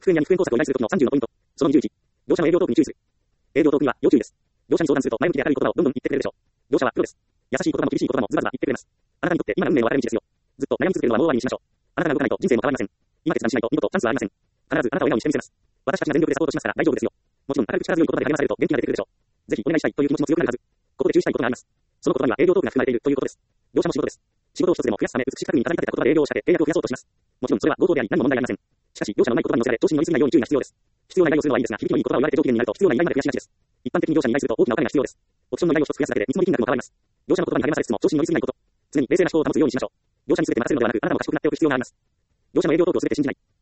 復縁や未復縁工作を依頼するときの30のポイント。その21。業者の営業トークに注意する。営業トークには要注意です。業者に相談すると前向きで明るい言葉をどんどん言ってくれるでしょう。業者はプロです。優しい言葉も厳しい言葉もズバズバ言ってくれます。あなたにとって今の運命の分かれ道ですよ。ずっと悩み続けるのはもう終わりにしましょう。あなたが動かないと人生も変わりません。今決断しないと二度とチャンスはありません。必ずあなたを笑顔にしてみせます。私たちが全力でサポートしますから大丈夫ですよ。もちろん明るく力強い言葉で励まされると元気が出てくるでしょう。ぜひお願いしたいという気持ちも強くなるはず。ここで注意したいことがあります。その言葉には営業トークが含まれているということです。業者の仕事です。仕事を一つでも増やすため美しい角に語り立てた言葉で営業を仕掛け契約を増やそうとします。もちろんそれは合同であり何も問題ありません。しかし業者のない言葉に乗せられ調子に乗りすぎないように注意が必要です。必要な依頼をするのはいいですが響きのいい言葉を言われて上機嫌になると必要な依頼まで増やしがちです。一般的に業者に依頼すると大きなお金が必要です。オプションの依頼を一つ増やすだけで見積もり金額も変わります。業者の言葉に励まされつつも調子に乗りすぎないこと。常に冷静な思考を保つようにしましょう。業者に全て任せるのではなくあなたも賢くなっておく必要があります。業者の営業トークを全て信じない。